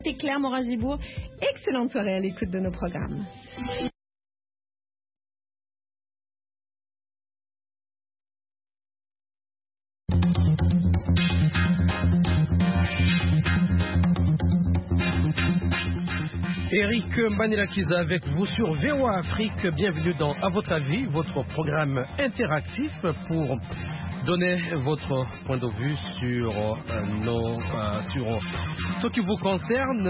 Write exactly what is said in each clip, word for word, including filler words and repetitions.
C'était Claire Morin-Gibourg. Excellente soirée à l'écoute de nos programmes. Eric Manilakiza avec vous sur V O A Afrique. Bienvenue dans À votre avis, votre programme interactif pour donner votre point de vue sur, euh, nos, euh, sur ce qui vous concerne.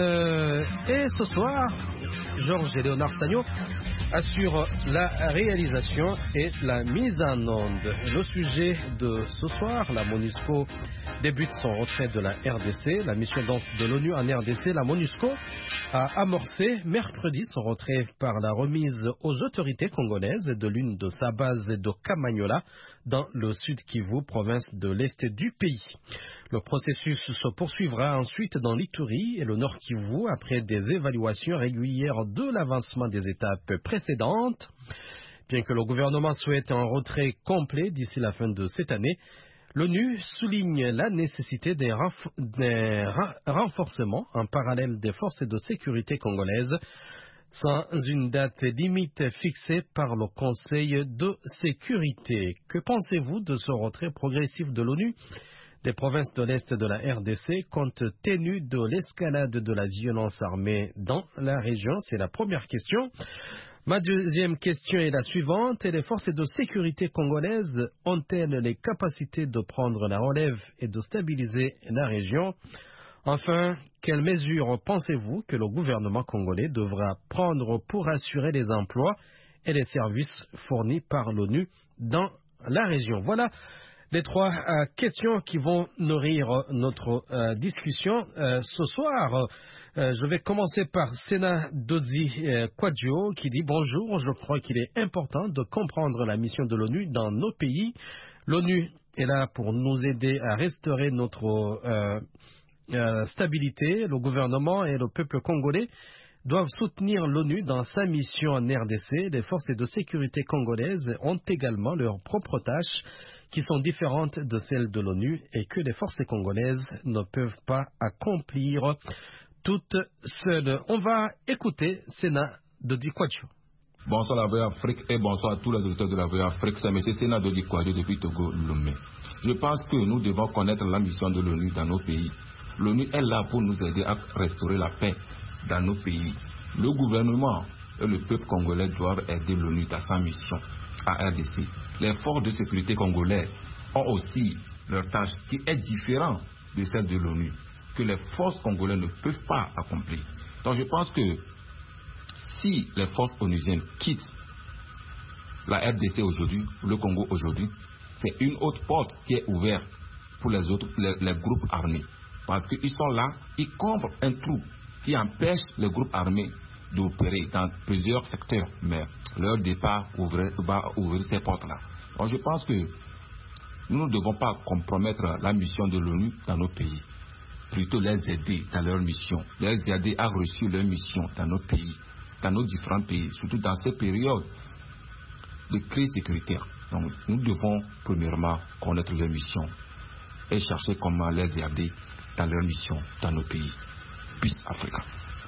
Et ce soir, Georges et Léonard Sagno assurent la réalisation et la mise en onde. Le sujet de ce soir, la MONUSCO débute son retrait de la R D C. La mission donc de l'ONU en R D C, la MONUSCO, a amorcé mercredi son retrait par la remise aux autorités congolaises de l'une de sa base de Kamanyola dans le sud Kivu, province de l'est du pays. Le processus se poursuivra ensuite dans l'Ituri et le nord Kivu après des évaluations régulières de l'avancement des étapes précédentes. Bien que le gouvernement souhaite un retrait complet d'ici la fin de cette année, l'ONU souligne la nécessité des, renf- des ra- renforcements en parallèle des forces de sécurité congolaises sans une date limite fixée par le Conseil de sécurité. Que pensez-vous de ce retrait progressif de l'ONU des provinces de l'Est de la R D C compte tenu de l'escalade de la violence armée dans la région? C'est la première question. Ma deuxième question est la suivante. Les forces de sécurité congolaises ont-elles les capacités de prendre la relève et de stabiliser la région? Enfin, quelles mesures pensez-vous que le gouvernement congolais devra prendre pour assurer les emplois et les services fournis par l'ONU dans la région? Voilà les trois euh, questions qui vont nourrir notre euh, discussion euh, ce soir. Euh, je vais commencer par Sena Dodzi euh, Kwadjo qui dit bonjour. Je crois qu'il est important de comprendre la mission de l'ONU dans nos pays. L'ONU est là pour nous aider à restaurer notre euh, euh, stabilité. Le gouvernement et le peuple congolais doivent soutenir l'ONU dans sa mission en R D C. Les forces de sécurité congolaises ont également leurs propres tâches qui sont différentes de celles de l'ONU et que les forces congolaises ne peuvent pas accomplir toutes seules. On va écouter Sénat de Dikwacho. Bonsoir la V O A Afrique et bonsoir à tous les auditeurs de la V O A Afrique. C'est M. Sénat de Dikwacho depuis Togo, Lomé. Je pense que nous devons connaître la mission de l'ONU dans nos pays. L'ONU est là pour nous aider à restaurer la paix dans nos pays. Le gouvernement et le peuple congolais doivent aider l'ONU dans sa mission à R D C. Les forces de sécurité congolaises ont aussi leur tâche qui est différente de celle de l'ONU, que les forces congolaises ne peuvent pas accomplir. Donc je pense que si les forces onusiennes quittent la R D C aujourd'hui, le Congo aujourd'hui, c'est une autre porte qui est ouverte pour les autres, les, les groupes armés. Parce qu'ils sont là, ils combrent un trou qui empêche les groupes armés d'opérer dans plusieurs secteurs. Mais leur départ ouvrir, va ouvrir ces portes-là. Donc je pense que nous ne devons pas compromettre la mission de l'ONU dans nos pays. Plutôt les aider dans leur mission. Les aider à réussir leur mission dans nos pays, dans nos différents pays, surtout dans ces périodes de crise sécuritaire. Donc nous devons premièrement connaître leur mission et chercher comment les aider dans leur mission dans nos pays. Peace Africa.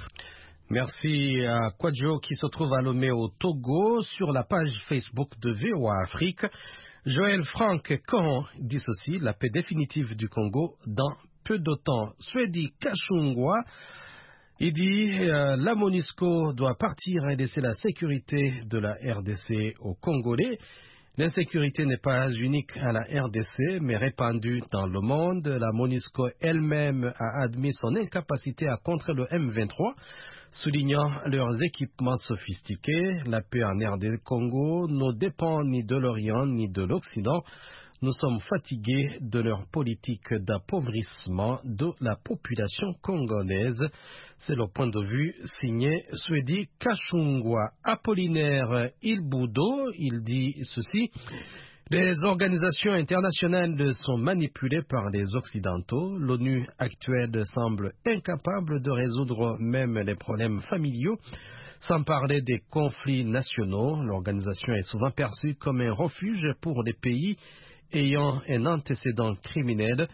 Merci à Kwadjo qui se trouve à Lomé au Togo sur la page Facebook de V O A Afrique. Joël Franck Cohen dit ceci: la paix définitive du Congo dans peu de temps. Swedi Kachungwa, il dit euh, la MONUSCO doit partir et laisser la sécurité de la R D C aux Congolais. L'insécurité n'est pas unique à la R D C, mais répandue dans le monde. La MONUSCO elle-même a admis son incapacité à contrer le M vingt-trois, soulignant leurs équipements sophistiqués. La paix en R D C Congo ne dépend ni de l'Orient ni de l'Occident. Nous sommes fatigués de leur politique d'appauvrissement de la population congolaise. C'est le point de vue signé Swedi Kachungwa. Apollinaire Ilboudo, il dit ceci: les organisations internationales sont manipulées par les Occidentaux. L'ONU actuelle semble incapable de résoudre même les problèmes familiaux, sans parler des conflits nationaux. L'organisation est souvent perçue comme un refuge pour les pays ayant un antécédent criminel.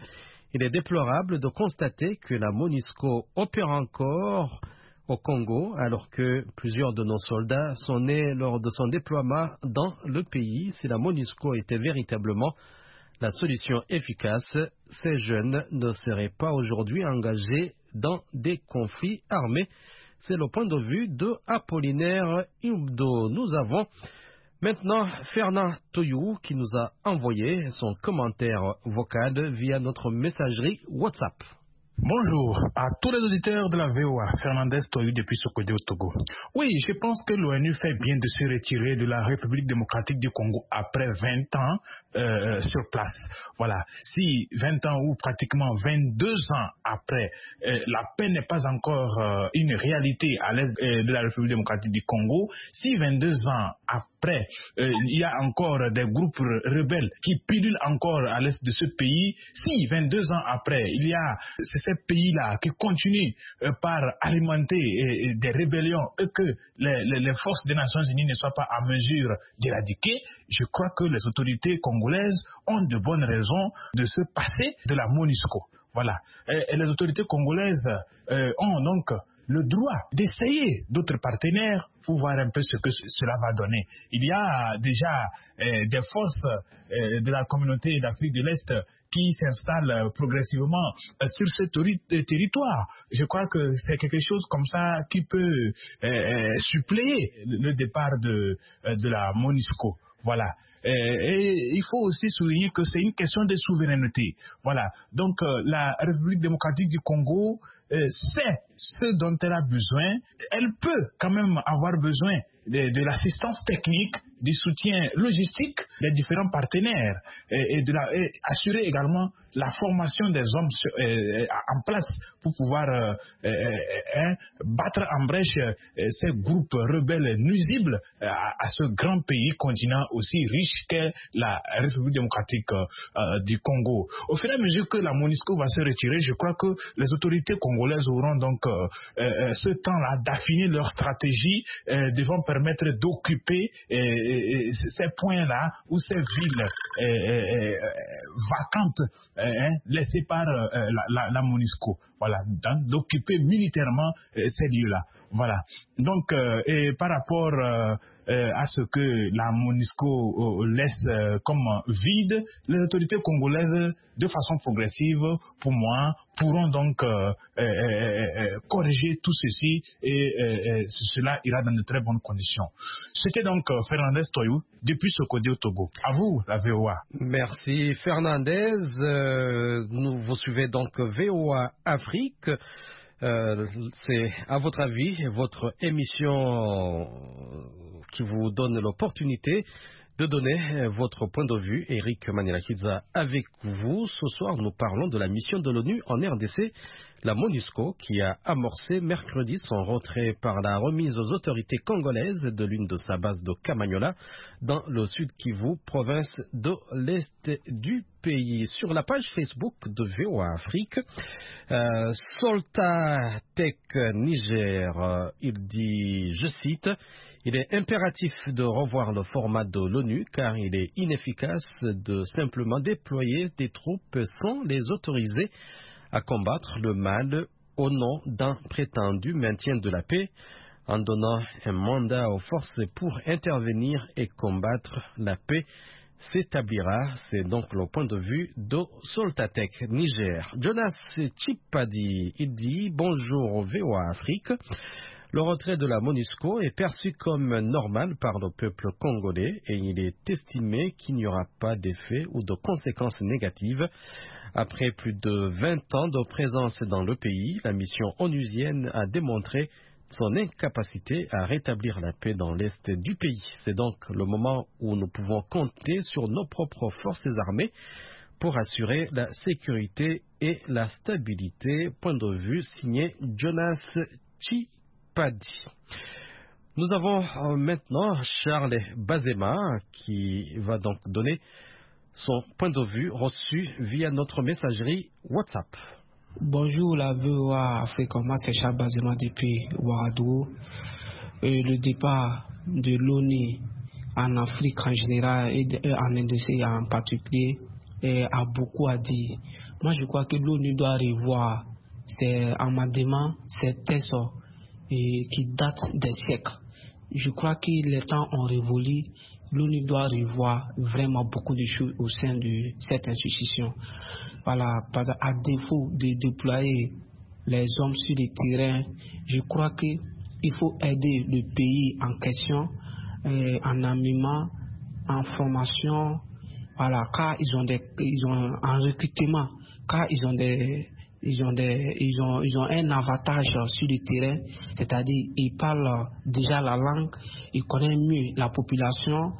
Il est déplorable de constater que la MONUSCO opère encore au Congo, alors que plusieurs de nos soldats sont nés lors de son déploiement dans le pays. Si la MONUSCO était véritablement la solution efficace, ces jeunes ne seraient pas aujourd'hui engagés dans des conflits armés. C'est le point de vue de Apollinaire Ibdo. Nous avons maintenant Fernand Toyou qui nous a envoyé son commentaire vocal via notre messagerie WhatsApp. Bonjour à tous les auditeurs de la V O A, Fernandez Toyou depuis Sokodé au Togo. Oui, je pense que l'ONU fait bien de se retirer de la République démocratique du Congo après vingt ans euh, sur place. Voilà, si vingt ans ou pratiquement vingt-deux ans après, euh, la paix n'est pas encore euh, une réalité à l'est euh, de la République démocratique du Congo, si vingt-deux ans après, euh, il y a encore des groupes rebelles qui pilulent encore à l'est de ce pays, si vingt-deux ans après, il y a ces pays-là qui continuent euh, par alimenter euh, des rébellions et que les, les, les forces des Nations Unies ne soient pas à mesure d'éradiquer, je crois que les autorités congolaises ont de bonnes raisons de se passer de la MONUSCO. Voilà. Et, et les autorités congolaises euh, ont donc le droit d'essayer d'autres partenaires pour voir un peu ce que cela va donner. Il y a déjà euh, des forces euh, de la communauté d'Afrique de l'Est qui s'installent progressivement euh, sur ce tori- territoire. Je crois que c'est quelque chose comme ça qui peut euh, suppléer le départ de, de la MONUSCO. Voilà. Et, et il faut aussi souligner que c'est une question de souveraineté. Voilà. Donc euh, la République démocratique du Congo euh, sait ce dont elle a besoin. Elle peut quand même avoir besoin de, de l'assistance technique, du soutien logistique des différents partenaires et, et, de la, et assurer également la formation des hommes sur, euh, en place pour pouvoir euh, euh, euh, battre en brèche euh, ces groupes rebelles nuisibles euh, à, à ce grand pays, continent aussi riche qu'est la République démocratique euh, du Congo. Au fur et à mesure que la MONUSCO va se retirer, je crois que les autorités congolaises auront donc euh, euh, ce temps-là d'affiner leur stratégie, euh, devant permettre d'occuper euh, ces points-là ou ces villes euh, euh, vacantes euh, laissées par euh, la, la, la MONUSCO. Voilà, d'occuper militairement euh, ces lieux-là. Voilà. Donc, euh, et par rapport euh, euh, à ce que la MONUSCO euh, laisse euh, comme vide, les autorités congolaises, de façon progressive, pour moi, pourront donc euh, euh, euh, corriger tout ceci et euh, euh, cela ira dans de très bonnes conditions. C'était donc euh, Fernandez Toyou depuis Sokodé au Togo. À vous, la V O A. Merci Fernandez. Euh, nous vous suivez donc V O A Afrique. Euh, c'est à votre avis votre émission qui vous donne l'opportunité de donner votre point de vue. Eric Maniela-Kidza avec vous. Ce soir, nous parlons de la mission de l'ONU en R D C, la MONUSCO, qui a amorcé mercredi son retrait par la remise aux autorités congolaises de l'une de sa base de Kamanyola dans le sud Kivu, province de l'est du pays. Sur la page Facebook de V O A Afrique, euh, Solta Tech Niger, euh, il dit, je cite, il est impératif de revoir le format de l'ONU car il est inefficace de simplement déployer des troupes sans les autoriser à combattre le mal au nom d'un prétendu maintien de la paix, en donnant un mandat aux forces pour intervenir et combattre la paix s'établira. C'est donc le point de vue de Soltatech Niger. Jonas Chipadi, il dit bonjour au V O A Afrique. Le retrait de la MONUSCO est perçu comme normal par le peuple congolais et il est estimé qu'il n'y aura pas d'effet ou de conséquences négatives. Après plus de vingt ans de présence dans le pays, la mission onusienne a démontré son incapacité à rétablir la paix dans l'est du pays. C'est donc le moment où nous pouvons compter sur nos propres forces armées pour assurer la sécurité et la stabilité. Point de vue signé Jonas Chipadi. Nous avons maintenant Charles Bazema qui va donc donner son point de vue reçu via notre messagerie WhatsApp. Bonjour la V O A Afrique, moi c'est Charles Bazema depuis Ouagadougou. Euh, le départ de l'ONU en Afrique en général et de, euh, en R D C en particulier eh, a beaucoup à dire. Moi, je crois que l'ONU doit revoir ces amendements, ces textes eh, qui datent des siècles. Je crois que les temps ont révolu. L'ONU doit revoir vraiment beaucoup de choses au sein de cette institution. Voilà, à défaut de déployer les hommes sur le terrain, je crois qu'il faut aider le pays en question, euh, en armement, en formation, voilà, car ils ont des, ils ont un recrutement, car ils ont des, ils ont des, ils ont, ils ont un avantage sur le terrain, c'est-à-dire ils parlent déjà la langue, ils connaissent mieux la population,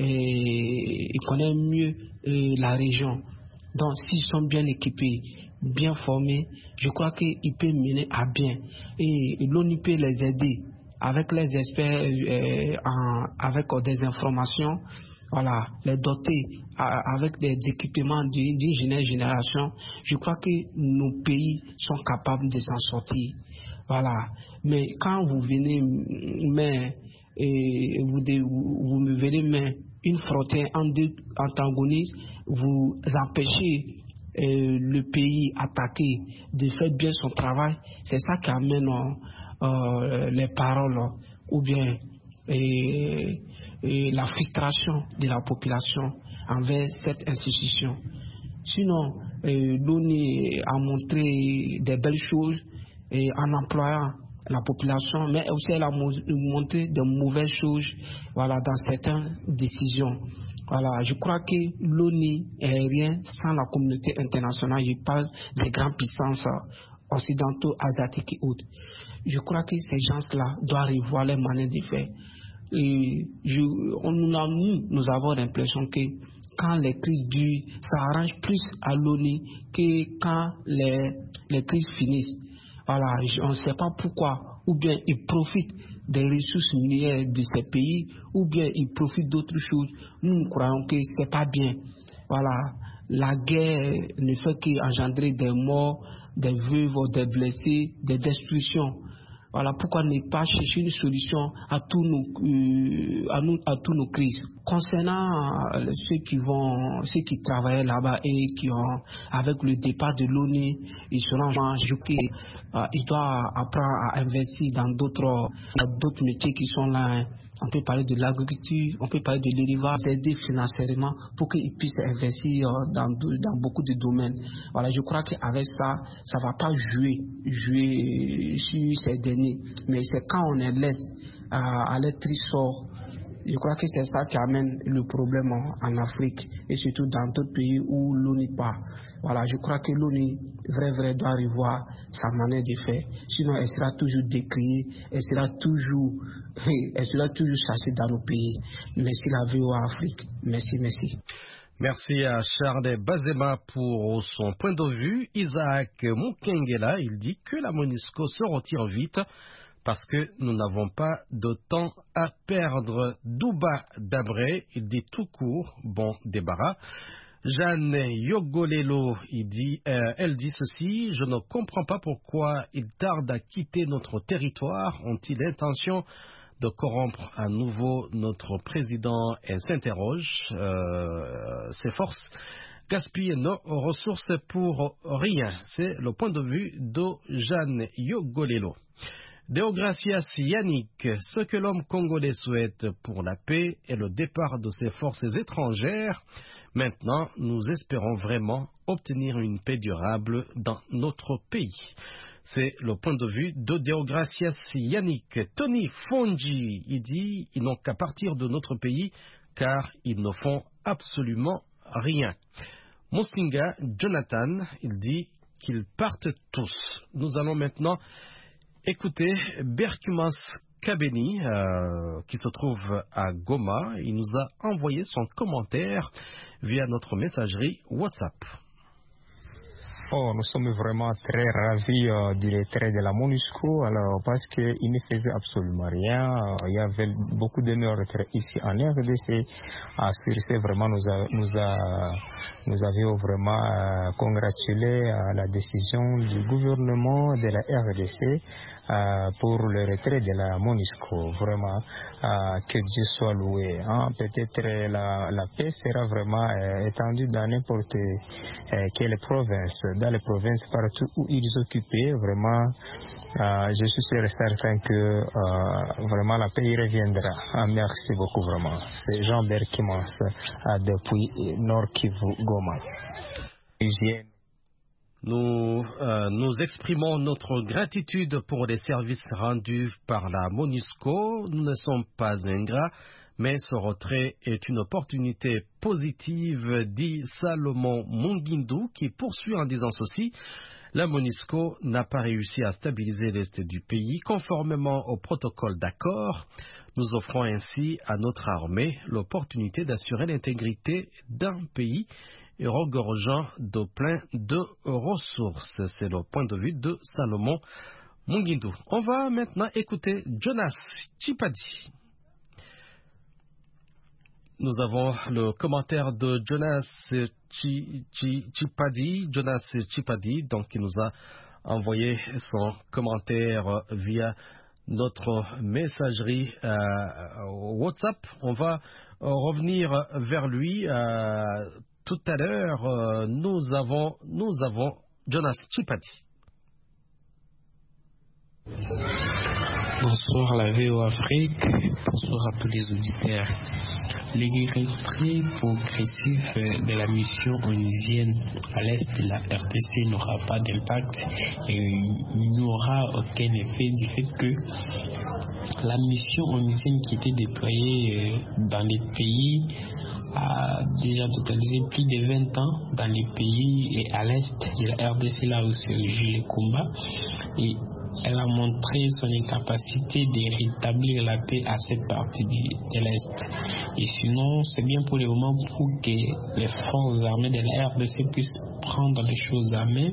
et ils connaissent mieux euh, la région. Donc, s'ils sont bien équipés, bien formés, je crois qu'ils peuvent mener à bien. Et l'ONU peut les aider avec les experts, euh, en, avec des informations, voilà, les doter avec des équipements d'une jeune génération. Je crois que nos pays sont capables de s'en sortir. Voilà. Mais quand vous venez, mais, et vous, vous, vous me venez, mais une frontière en deux antagonistes, vous empêchez euh, le pays attaqué de faire bien son travail. C'est ça qui amène euh, euh, les paroles ou bien et, et la frustration de la population envers cette institution. Sinon, euh, l'ONU a montré des belles choses et en employant la population, mais aussi elle a montré de mauvaises choses, voilà, dans certaines décisions. Voilà, je crois que l'ONU est rien sans la communauté internationale. Je parle des grandes puissances occidentaux, asiatiques et autres. Je crois que ces gens-là doivent revoir les manières de faire. Et je, on, nous, nous avons l'impression que quand les crises durent, ça arrange plus à l'ONU que quand les, les crises finissent. Voilà, on ne sait pas pourquoi, ou bien ils profitent des ressources minières de ces pays, ou bien ils profitent d'autres choses. Nous, nous croyons que ce n'est pas bien. Voilà, la guerre ne fait qu'engendrer des morts, des veuves, des blessés, des destructions. Voilà pourquoi ne pas chercher une solution à tous nos, euh, à nous, à tous nos crises. Concernant euh, ceux qui vont, ceux qui travaillent là-bas et qui ont, avec le départ de l'ONU, ils seront joués. Euh, ils doivent apprendre à investir dans d'autres, d'autres métiers qui sont là. Hein. On peut parler de l'agriculture, on peut parler de l'élevage, aider financièrement pour qu'ils puissent investir dans, dans beaucoup de domaines. Voilà, je crois qu'avec ça, ça ne va pas jouer, jouer sur ces derniers. Mais c'est quand on les laisse à, à leur trésor. Je crois que c'est ça qui amène le problème en Afrique et surtout dans d'autres pays où l'ONU pas. Voilà, je crois que l'ONU vrai, vrai doit revoir sa manière de faire. Sinon, elle sera toujours décriée, elle sera toujours, elle sera toujours chassée dans nos pays. Merci la V O A Afrique. Merci, merci. Merci à Charles Bazema pour son point de vue. Isaac Mukengela, il dit que la MONUSCO se retire vite parce que nous n'avons pas de temps à perdre. Douba Dabré, il dit tout court, bon débarras. Jeanne Yogolelo, il dit, euh, elle dit ceci: je ne comprends pas pourquoi ils tardent à quitter notre territoire. Ont-ils l'intention de corrompre à nouveau notre président? Elle s'interroge. Euh, ses forces gaspillent nos ressources pour rien. C'est le point de vue de Jeanne Yogolelo. Deogracias Yannick, ce que l'homme congolais souhaite pour la paix est le départ de ses forces étrangères. Maintenant, nous espérons vraiment obtenir une paix durable dans notre pays. C'est le point de vue de Deogracias Yannick. Tony Fonji, il dit, ils n'ont qu'à partir de notre pays car ils ne font absolument rien. Mosinga Jonathan, il dit qu'ils partent tous. Nous allons maintenant écoutez Berkumas Kabeni, euh, qui se trouve à Goma. Il nous a envoyé son commentaire via notre messagerie WhatsApp. Oh, nous sommes vraiment très ravis euh, du retrait de la MONUSCO, alors parce qu'ils ne faisaient absolument rien. Euh, il y avait beaucoup de nos retraits ici en R D C. Ah, c'est vraiment nous a, nous a, nous avions vraiment euh, congratulé à la décision du gouvernement de la R D C euh, pour le retrait de la MONUSCO. Vraiment, euh, que Dieu soit loué. Hein. Peut-être la, la paix sera vraiment euh, étendue dans n'importe euh, quelle province, dans les provinces partout où ils occupaient. Vraiment, euh, je suis sûr et certain que euh, vraiment la paix y reviendra. Ah, merci beaucoup vraiment. C'est Jean-Bert Kimans euh, depuis Nord Kivu, Goma. Nous, euh, nous exprimons notre gratitude pour les services rendus par la MONUSCO. Nous ne sommes pas ingrats, mais ce retrait est une opportunité positive, dit Salomon Mungindu, qui poursuit en disant ceci. La MONUSCO n'a pas réussi à stabiliser l'Est du pays conformément au protocole d'accord. Nous offrons ainsi à notre armée l'opportunité d'assurer l'intégrité d'un pays et regorgeant de plein de ressources. C'est le point de vue de Salomon Mungindu. On va maintenant écouter Jonas Chipadi. Nous avons le commentaire de Jonas Chipadi, Jonas Chipadi, donc qui nous a envoyé son commentaire via notre messagerie euh, WhatsApp. On va euh, revenir vers lui euh, tout à l'heure. Euh, nous avons, nous avons Jonas Chipadi. Bonsoir la V O Afrique, bonsoir à tous les auditeurs. Le retrait progressif de la mission onusienne à l'est de la R D C n'aura pas d'impact et il n'y aura aucun effet du fait que la mission onusienne qui était déployée dans les pays a déjà totalisé plus de vingt ans dans les pays et à l'est de la R D C là où se joue les combats et elle a montré son incapacité de rétablir la paix à cette partie de l'Est. Et sinon, c'est bien pour le moment pour que les forces armées de la R D C puissent prendre les choses à main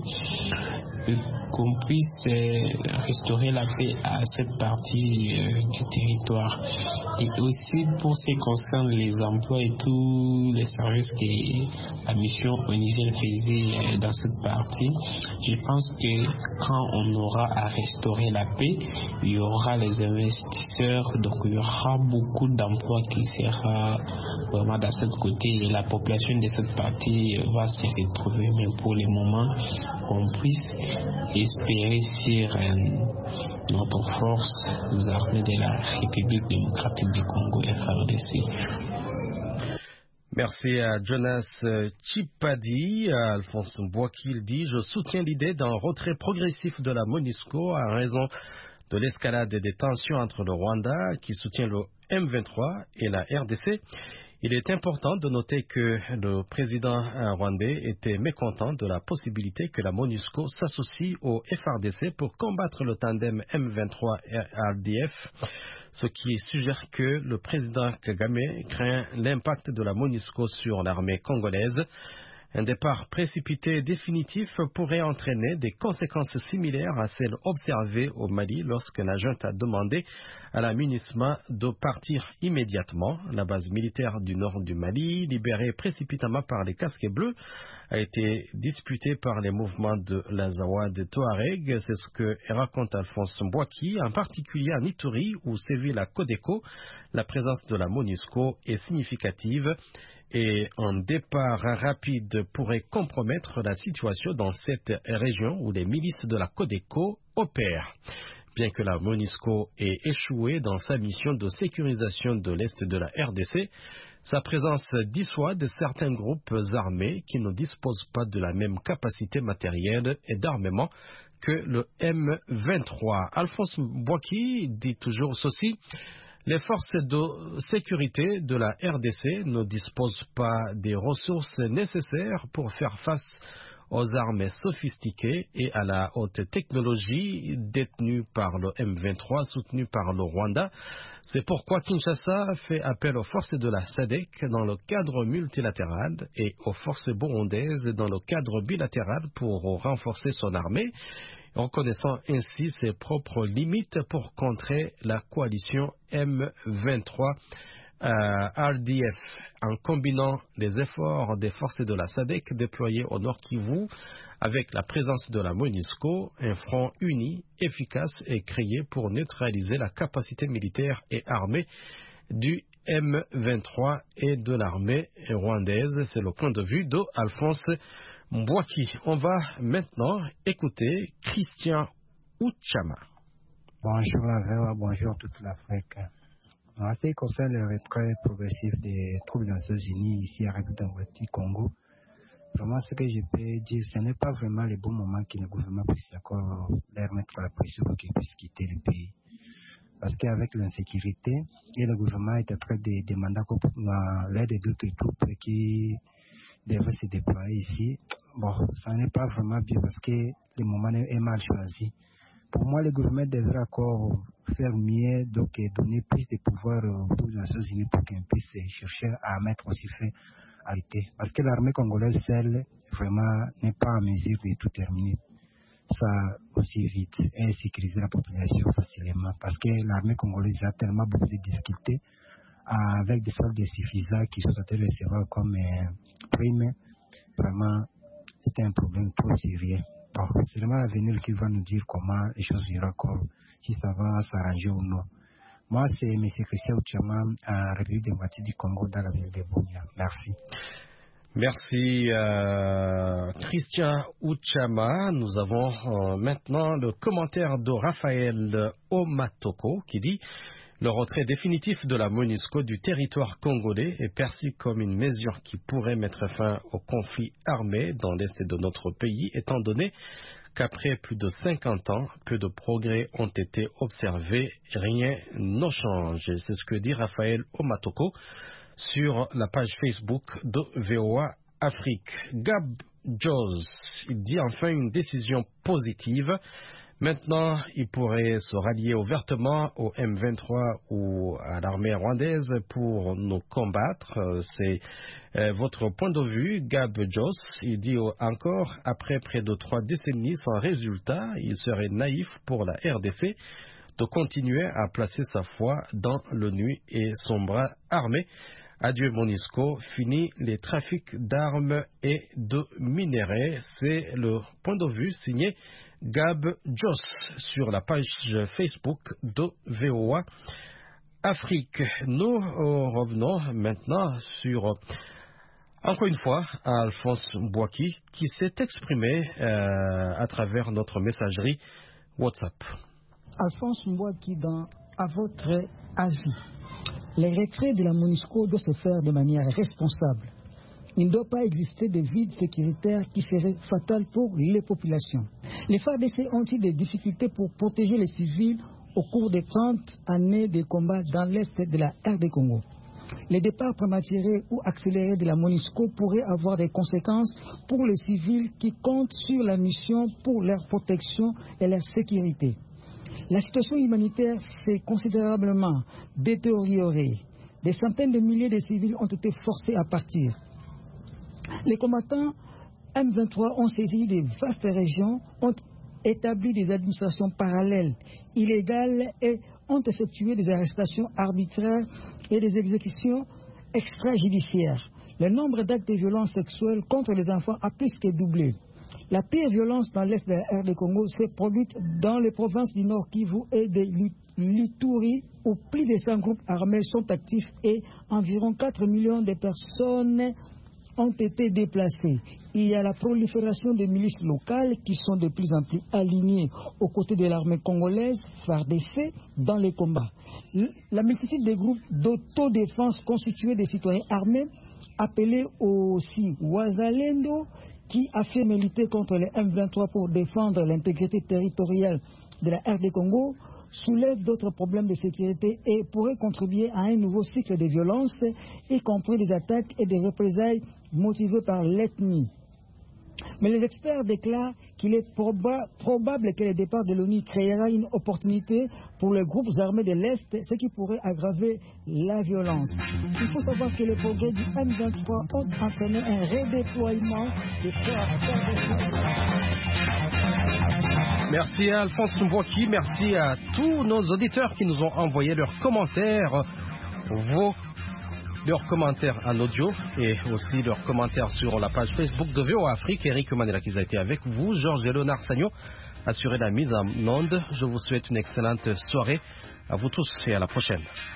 et qu'on puisse restaurer la paix à cette partie du territoire. Et aussi pour ce qui concerne les emplois et tous les services que la mission onusienne faisait dans cette partie, je pense que quand on aura à restaurer la paix, il y aura les investisseurs, donc il y aura beaucoup d'emplois qui sera vraiment dans cette côté et la population de cette partie va se retrouver. Mais pour le moment, on puisse espérer sur euh, notre force armée de la République démocratique du Congo, F R D C. Merci à Jonas Chipadi. Alphonse Boakil dit « Je soutiens l'idée d'un retrait progressif de la MONUSCO à raison de l'escalade des tensions entre le Rwanda, qui soutient le M vingt-trois, et la R D C. Il est important de noter que le président rwandais était mécontent de la possibilité que la MONUSCO s'associe au F R D C pour combattre le tandem M vingt-trois R D F, ce qui suggère que le président Kagame craint l'impact de la MONUSCO sur l'armée congolaise. Un départ précipité et définitif pourrait entraîner des conséquences similaires à celles observées au Mali lorsque la junte a demandé à la MINUSMA de partir immédiatement. La base militaire du nord du Mali, libérée précipitamment par les casques bleus, a été disputée par les mouvements de l'Azawad Touareg. C'est ce que raconte Alphonse Boaki, en particulier à Ituri où sévit la Codeco. La présence de la MONUSCO est significative et un départ rapide pourrait compromettre la situation dans cette région où les milices de la Codeco opèrent. Bien que la MONUSCO ait échoué dans sa mission de sécurisation de l'Est de la R D C, sa présence dissuade certains groupes armés qui ne disposent pas de la même capacité matérielle et d'armement que le M vingt-trois. Alphonse Boaki dit toujours ceci. Les forces de sécurité de la R D C ne disposent pas des ressources nécessaires pour faire face aux armes sophistiquées et à la haute technologie détenue par le M vingt-trois soutenu par le Rwanda. C'est pourquoi Kinshasa fait appel aux forces de la S A D C dans le cadre multilatéral et aux forces burundaises dans le cadre bilatéral pour renforcer son armée, reconnaissant ainsi ses propres limites pour contrer la coalition M vingt-trois euh, R D F, en combinant les efforts des forces de la S A D C déployées au Nord Kivu Avec la présence de la MONUSCO, un front uni, efficace est créé pour neutraliser la capacité militaire et armée du M vingt-trois et de l'armée rwandaise. C'est le point de vue d'Alphonse Mbouaki. On va maintenant écouter Christian Uchama. Bonjour la V O A, bonjour toute l'Afrique. En ce qui concerne le retrait progressif des troupes des Nations Unies ici à République démocratique du Congo, vraiment ce que je peux dire, ce n'est pas vraiment le bon moment que le gouvernement puisse encore leur mettre la pression pour qu'ils puissent quitter le pays. Parce qu'avec l'insécurité, et le gouvernement est en train de demander l'aide d'autres troupes qui devraient se déployer ici. Bon, ça n'est pas vraiment bien parce que le moment est mal choisi. Pour moi, le gouvernement devrait encore faire mieux, donc donner plus de pouvoir aux Nations Unies pour qu'elles puissent chercher à mettre aussi fin à l'été. Parce que l'armée congolaise seule, vraiment, n'est pas en mesure de tout terminer ça aussi vite et sécuriser la population facilement. Parce que l'armée congolaise a tellement beaucoup de difficultés avec des soldes suffisants qui sont en train de recevoir comme prime. Vraiment, c'est un problème trop sérieux. Bon, c'est vraiment l'avenir qui va nous dire comment les choses iront encore, si ça va s'arranger ou non. Moi, c'est M. Christian Uchama, à République démocratique du Congo, dans la ville de Bunia. Merci. Merci, euh, Christian Uchama. Nous avons euh, maintenant le commentaire de Raphaël Omatoko qui dit « Le retrait définitif de la MONUSCO du territoire congolais est perçu comme une mesure qui pourrait mettre fin au conflit armé dans l'est de notre pays, étant donné qu'après plus de cinquante ans, peu de progrès ont été observés, rien n'a changé. » C'est ce que dit Raphaël Omatoko sur la page Facebook de V O A Afrique. Gab Jones, il dit enfin une décision positive. Maintenant, il pourrait se rallier ouvertement au M vingt-trois ou à l'armée rwandaise pour nous combattre. C'est euh, votre point de vue, Gab Jones. Il dit encore, après près de trois décennies sans résultat, il serait naïf pour la R D C de continuer à placer sa foi dans l'ONU et son bras armé. Adieu MONUSCO, fini les trafics d'armes et de minerais. C'est le point de vue signé Gab Joss sur la page Facebook de V O A Afrique. Nous euh, revenons maintenant sur, encore une fois, Alphonse Mbouaki qui s'est exprimé euh, à travers notre messagerie WhatsApp. Alphonse Mbouaki, dans à votre avis, le retrait de la MONUSCO doit se faire de manière responsable. Il ne doit pas exister de vide sécuritaire qui serait fatal pour les populations. Les F A R D C ont-ils des difficultés pour protéger les civils au cours des trente années de combat dans l'est de la R D Congo? Les départs prématurés ou accélérés de la MONUSCO pourraient avoir des conséquences pour les civils qui comptent sur la mission pour leur protection et leur sécurité. La situation humanitaire s'est considérablement détériorée. Des centaines de milliers de civils ont été forcés à partir. Les combattants M vingt-trois ont saisi de vastes régions, ont établi des administrations parallèles, illégales et ont effectué des arrestations arbitraires et des exécutions extrajudiciaires. Le nombre d'actes de violence sexuelle contre les enfants a plus que doublé. La pire violence dans l'est de la R D Congo s'est produite dans les provinces du Nord Kivu et de l'Ituri, où plus de cent groupes armés sont actifs et environ quatre millions de personnes ont été déplacées. Il y a la prolifération des milices locales qui sont de plus en plus alignées aux côtés de l'armée congolaise, F A R D C, dans les combats. La multitude des groupes d'autodéfense constitués de citoyens armés, appelés aussi Wazalendo, qui affirment lutter contre les M vingt-trois pour défendre l'intégrité territoriale de la R D Congo, soulève d'autres problèmes de sécurité et pourrait contribuer à un nouveau cycle de violence, y compris des attaques et des représailles motivées par l'ethnie. Mais les experts déclarent qu'il est proba probable que le départ de l'ONU créera une opportunité pour les groupes armés de l'Est, ce qui pourrait aggraver la violence. Il faut savoir que les progrès du M vingt-trois ont entraîné un redéploiement des forces. Merci à Alphonse Mbouaki, merci à tous nos auditeurs qui nous ont envoyé leurs commentaires, vos leurs commentaires en audio et aussi leurs commentaires sur la page Facebook de V O A Afrique. Eric Mandela qui a été avec vous, Georges et Léonard Sagnon assuré la mise en onde. Je vous souhaite une excellente soirée à vous tous et à la prochaine.